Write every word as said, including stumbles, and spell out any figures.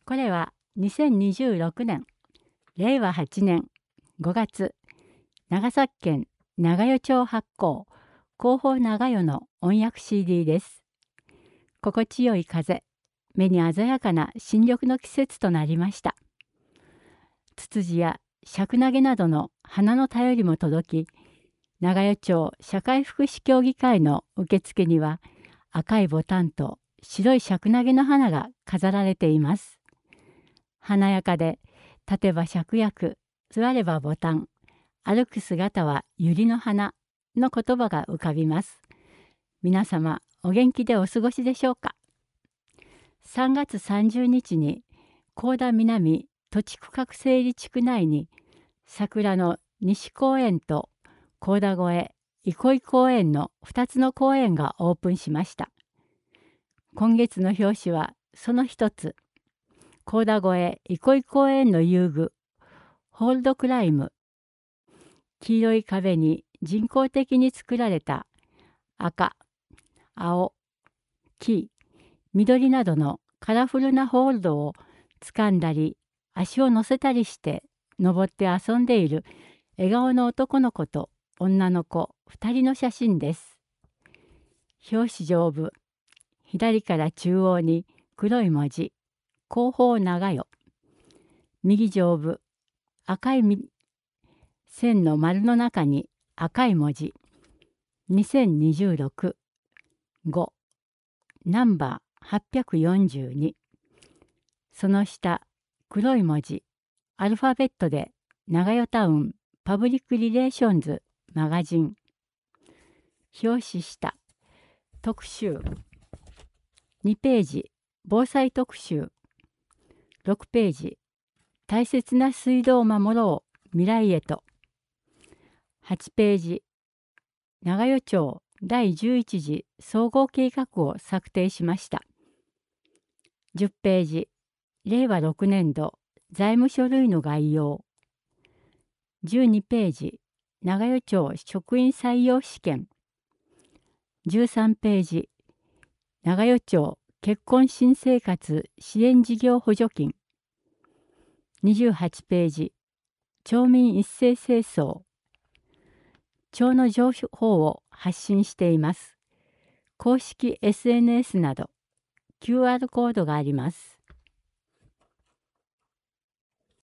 これはにせんにじゅうろくねん、れいわはちねんごがつ、長崎県長与町発行、広報長与の音訳 シーディー です。心地よい風、目に鮮やかな新緑の季節となりました。ツツジやシャクナゲなどの花の便りも届き、長与町社会福祉協議会の受付には赤いボタンと白いシャクナゲの花が飾られています。華やかで、立てば芍薬、座ればボタン、歩く姿は百合の花の言葉が浮かびます。皆様、お元気でお過ごしでしょうか。さんがつさんじゅうにちに高田南土地区画整理地区内に桜の西公園と高田越え憩い公園のふたつの公園がオープンしました。今月の表紙はその一つ、高田越え憩い公園の遊具ホールドクライム。黄色い壁に人工的に作られた赤、青、黄、緑などのカラフルなホールドを掴んだり足を乗せたりして登って遊んでいる笑顔の男の子と女の子ふたりの写真です。表紙上部、左から中央に黒い文字、広報長与。右上部、赤い線の丸の中に赤い文字、にせんにじゅうろく、ご、ナンバーはっぴゃくよんじゅうに。その下、黒い文字、アルファベットで長与タウンパブリックリレーションズマガジン。表紙下、特集。にページ、防災特集。ろくページ、大切な水道を守ろう未来へと。はちページ、長与町だいじゅういち次総合計画を策定しました。じゅっページ、れいわろくねんど財務書類の概要。じゅうにページ、長与町職員採用試験。じゅうさんページ、長与町結婚新生活支援事業補助金。にじゅうはちページ、町民一斉清掃。町の情報を発信しています。公式 エスエヌエス など キューアール コードがあります。